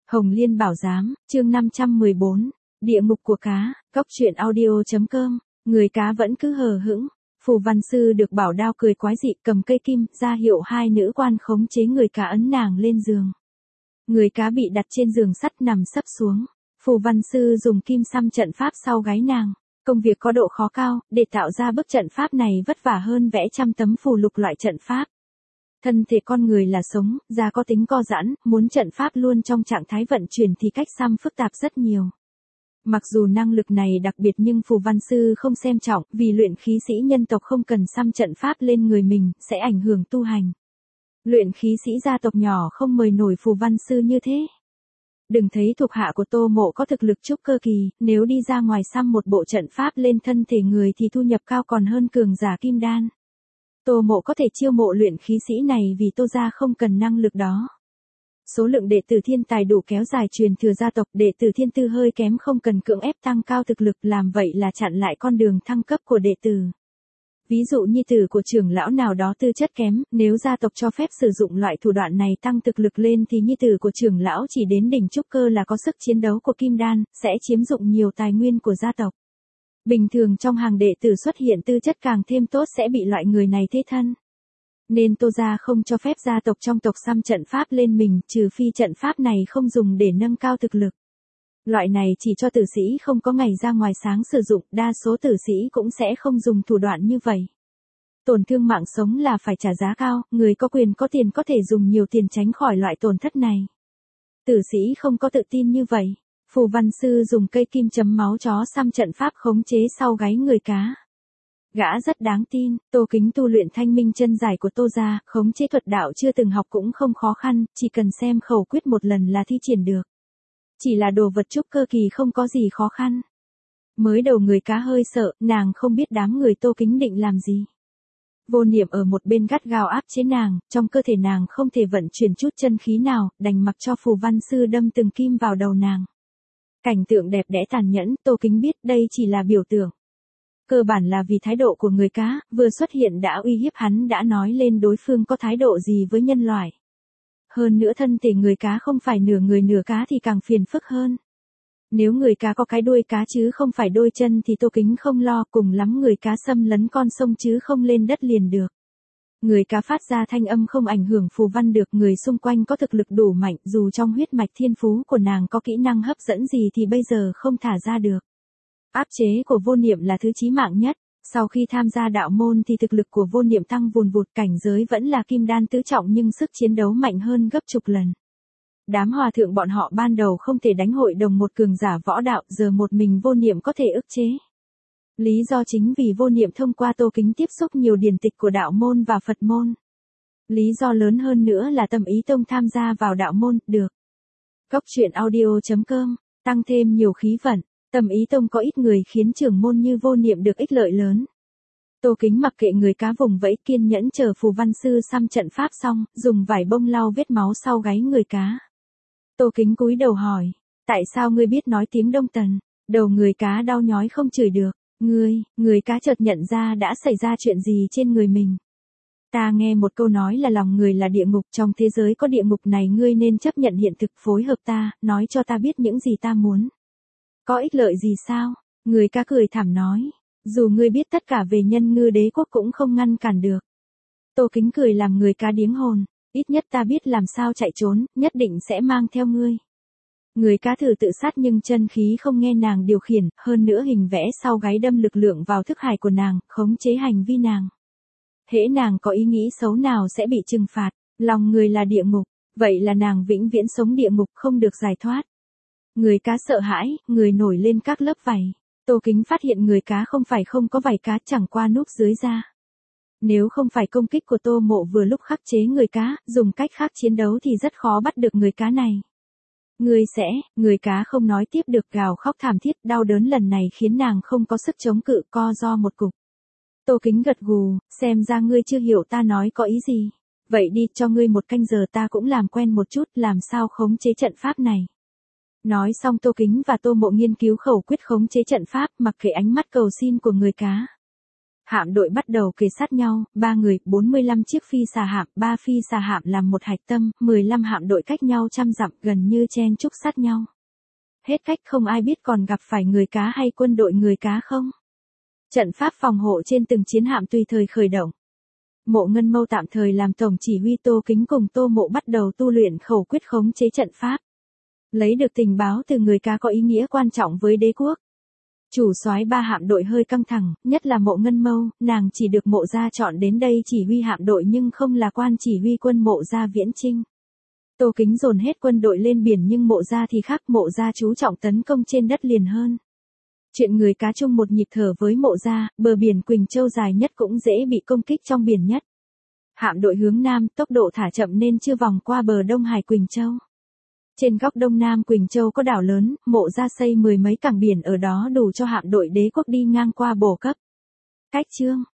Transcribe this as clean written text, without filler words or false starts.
Hồng Liên Bảo Giám, chương 514, Địa ngục của cá, Cóc truyện audio.com, người cá vẫn cứ hờ hững. Phù văn sư được bảo đao cười quái dị cầm cây kim ra hiệu hai nữ quan khống chế người cá ấn nàng lên giường. Người cá bị đặt trên giường sắt nằm sấp xuống. Phù văn sư dùng kim xăm trận pháp sau gáy nàng. Công việc có độ khó cao, để tạo ra bức trận pháp này vất vả hơn vẽ trăm tấm phù lục loại trận pháp. Thân thể con người là sống, da có tính co giãn, muốn trận pháp luôn trong trạng thái vận chuyển thì cách xăm phức tạp rất nhiều. Mặc dù năng lực này đặc biệt nhưng phù văn sư không xem trọng, vì luyện khí sĩ nhân tộc không cần xăm trận pháp lên người mình, sẽ ảnh hưởng tu hành. Luyện khí sĩ gia tộc nhỏ không mời nổi phù văn sư như thế. Đừng thấy thuộc hạ của Tô Mộ có thực lực trúc cơ kỳ, nếu đi ra ngoài xăm một bộ trận pháp lên thân thể người thì thu nhập cao còn hơn cường giả kim đan. Tô Mộ có thể chiêu mộ luyện khí sĩ này vì Tô gia không cần năng lực đó. Số lượng đệ tử thiên tài đủ kéo dài truyền thừa gia tộc, đệ tử thiên tư hơi kém không cần cưỡng ép tăng cao thực lực, làm vậy là chặn lại con đường thăng cấp của đệ tử. Ví dụ nhi tử của trưởng lão nào đó tư chất kém, nếu gia tộc cho phép sử dụng loại thủ đoạn này tăng thực lực lên thì nhi tử của trưởng lão chỉ đến đỉnh trúc cơ là có sức chiến đấu của kim đan, sẽ chiếm dụng nhiều tài nguyên của gia tộc. Bình thường trong hàng đệ tử xuất hiện tư chất càng thêm tốt sẽ bị loại người này thế thân. Nên Tô gia không cho phép gia tộc trong tộc xăm trận pháp lên mình, trừ phi trận pháp này không dùng để nâng cao thực lực. Loại này chỉ cho tử sĩ không có ngày ra ngoài sáng sử dụng, đa số tử sĩ cũng sẽ không dùng thủ đoạn như vậy. Tổn thương mạng sống là phải trả giá cao, người có quyền có tiền có thể dùng nhiều tiền tránh khỏi loại tổn thất này. Tử sĩ không có tự tin như vậy. Phù văn sư dùng cây kim chấm máu chó xăm trận pháp khống chế sau gáy người cá. Gã rất đáng tin, Tô Kính tu luyện thanh minh chân giải của Tô gia, khống chế thuật đạo chưa từng học cũng không khó khăn, chỉ cần xem khẩu quyết một lần là thi triển được. Chỉ là đồ vật trúc cơ kỳ không có gì khó khăn. Mới đầu người cá hơi sợ, nàng không biết đám người Tô Kính định làm gì. Vô niệm ở một bên gắt gao áp chế nàng, trong cơ thể nàng không thể vận chuyển chút chân khí nào, đành mặc cho phù văn sư đâm từng kim vào đầu nàng. Cảnh tượng đẹp đẽ tàn nhẫn, Tô Kính biết đây chỉ là biểu tượng. Cơ bản là vì thái độ của người cá, vừa xuất hiện đã uy hiếp hắn, đã nói lên đối phương có thái độ gì với nhân loại. Hơn nữa thân thể người cá không phải nửa người nửa cá thì càng phiền phức hơn. Nếu người cá có cái đuôi cá chứ không phải đôi chân thì Tô Kính không lo, cùng lắm người cá xâm lấn con sông chứ không lên đất liền được. Người cá phát ra thanh âm không ảnh hưởng phù văn được, người xung quanh có thực lực đủ mạnh, dù trong huyết mạch thiên phú của nàng có kỹ năng hấp dẫn gì thì bây giờ không thả ra được. Áp chế của vô niệm là thứ chí mạng nhất, sau khi tham gia đạo môn thì thực lực của vô niệm tăng vùn vụt, cảnh giới vẫn là kim đan tứ trọng nhưng sức chiến đấu mạnh hơn gấp chục lần. Đám hòa thượng bọn họ ban đầu không thể đánh hội đồng một cường giả võ đạo, giờ một mình vô niệm có thể ức chế. Lý do chính vì vô niệm thông qua Tô Kính tiếp xúc nhiều điển tịch của đạo môn và Phật môn. Lý do lớn hơn nữa là Tâm Ý Tông tham gia vào đạo môn, được. Cóc truyện audio.com, tăng thêm nhiều khí vận. Tâm Ý Tông có ít người khiến trưởng môn như vô niệm được ích lợi lớn. Tô Kính mặc kệ người cá vùng vẫy, kiên nhẫn chờ phù văn sư xăm trận pháp xong, dùng vải bông lau vết máu sau gáy người cá. Tô Kính cúi đầu hỏi, tại sao ngươi biết nói tiếng Đông Tần? Đầu người cá đau nhói không chửi được. Người cá chợt nhận ra đã xảy ra chuyện gì trên người mình. Ta nghe một câu nói là lòng người là địa ngục, trong thế giới có địa ngục này ngươi nên chấp nhận hiện thực, phối hợp ta, nói cho ta biết những gì ta muốn. Có ích lợi gì sao? Người cá cười thảm nói, dù ngươi biết tất cả về Nhân Ngư Đế quốc cũng không ngăn cản được. Tô Kính cười làm người cá điếng hồn, ít nhất ta biết làm sao chạy trốn, nhất định sẽ mang theo ngươi. Người cá thử tự sát nhưng chân khí không nghe nàng điều khiển, hơn nữa hình vẽ sau gáy đâm lực lượng vào thức hải của nàng, khống chế hành vi nàng. Hễ nàng có ý nghĩ xấu nào sẽ bị trừng phạt, lòng người là địa ngục, vậy là nàng vĩnh viễn sống địa ngục không được giải thoát. Người cá sợ hãi, người nổi lên các lớp vảy. Tô Kính phát hiện người cá không phải không có vảy cá, chẳng qua núp dưới da. Nếu không phải công kích của Tô Mộ vừa lúc khắc chế người cá, dùng cách khác chiến đấu thì rất khó bắt được người cá này. Người cá không nói tiếp được, gào khóc thảm thiết, đau đớn lần này khiến nàng không có sức chống cự, co ro một cục. Tô Kính gật gù, xem ra ngươi chưa hiểu ta nói có ý gì. Vậy đi, cho ngươi một canh giờ ta cũng làm quen một chút, làm sao khống chế trận pháp này. Nói xong Tô Kính và Tô Mộ nghiên cứu khẩu quyết khống chế trận pháp, mặc kệ ánh mắt cầu xin của người cá. Hạm đội bắt đầu kề sát nhau, 3 người, 45 chiếc phi xà hạm, 3 phi xà hạm làm một hạch tâm, 15 hạm đội cách nhau trăm dặm, gần như chen chúc sát nhau. Hết cách không ai biết còn gặp phải người cá hay quân đội người cá không. Trận pháp phòng hộ trên từng chiến hạm tùy thời khởi động. Mộ Ngân Mâu tạm thời làm tổng chỉ huy, Tô Kính cùng Tô Mộ bắt đầu tu luyện khẩu quyết khống chế trận pháp. Lấy được tình báo từ người cá có ý nghĩa quan trọng với đế quốc. Chủ soái 3 hạm đội hơi căng thẳng, nhất là Mộ Ngân Mâu, nàng chỉ được Mộ gia chọn đến đây chỉ huy hạm đội nhưng không là quan chỉ huy quân Mộ gia viễn chinh. Tô Kính dồn hết quân đội lên biển nhưng Mộ gia thì khác, Mộ gia chú trọng tấn công trên đất liền hơn. Chuyện người cá chung một nhịp thở với Mộ gia, bờ biển Quỳnh Châu dài nhất cũng dễ bị công kích trong biển nhất. Hạm đội hướng Nam, tốc độ thả chậm nên chưa vòng qua bờ Đông Hải Quỳnh Châu. Trên góc Đông Nam Quỳnh Châu có đảo lớn, Mộ gia xây 10 mấy cảng biển ở đó đủ cho hạm đội đế quốc đi ngang qua bổ cấp. Cách chương